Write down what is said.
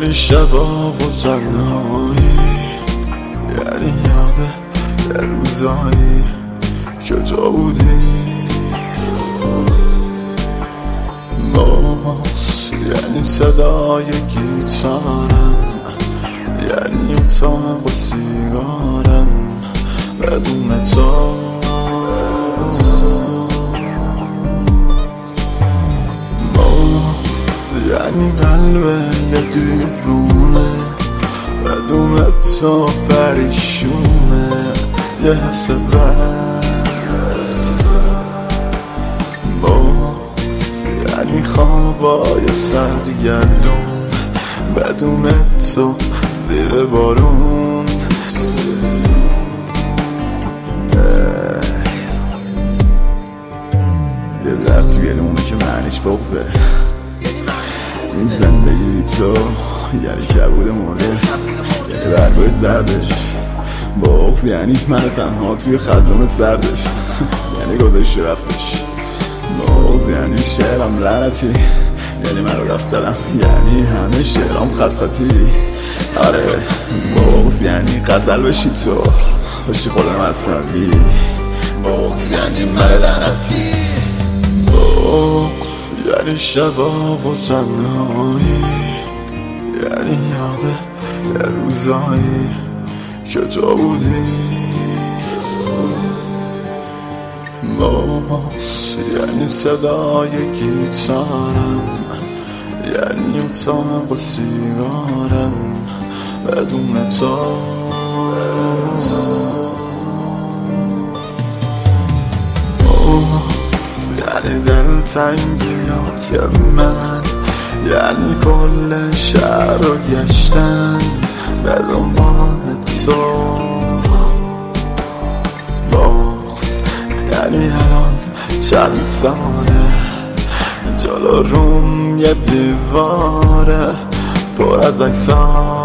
یعنی شبا و تنهایی، یعنی یاد یه روزایی که تو بودی باز، یعنی صدای گیتارم، یعنی اتاق و سیگارم بدون تو باز، یعنی قلب یه دیوونه بدون تو پریشونه یه حس بد باز، یعنی خوابای سرگردون بدون تو زیر بارون یه درد توی دلمونه که معنیش بغضه. این زندگی تو یعنی کبود مرده، یعنی برگای زردش بغض، یعنی من تنها توی خزان سردش یعنی گذشت رفتش بغض، یعنی شعرم لعنتی، یعنی من رو رفت دارم، یعنی همه شعرام خط خطی. آره بغض یعنی غزل بشی تو باشی خودم اصنبی بغض، یعنی من لعنتی بغض، یعنی شبا و تنهایی، یعنی یاد یه روزایی که تو بودی باز، یعنی صدای گیتارم، یعنی اتاق و سیگارم بدون تو باز، یعنی دلتنگی که من، یعنی کل شهر رو گشتن به دنبال تو باز، یعنی الان چند ساله جلو روم یه دیواره پر از عکس‌ها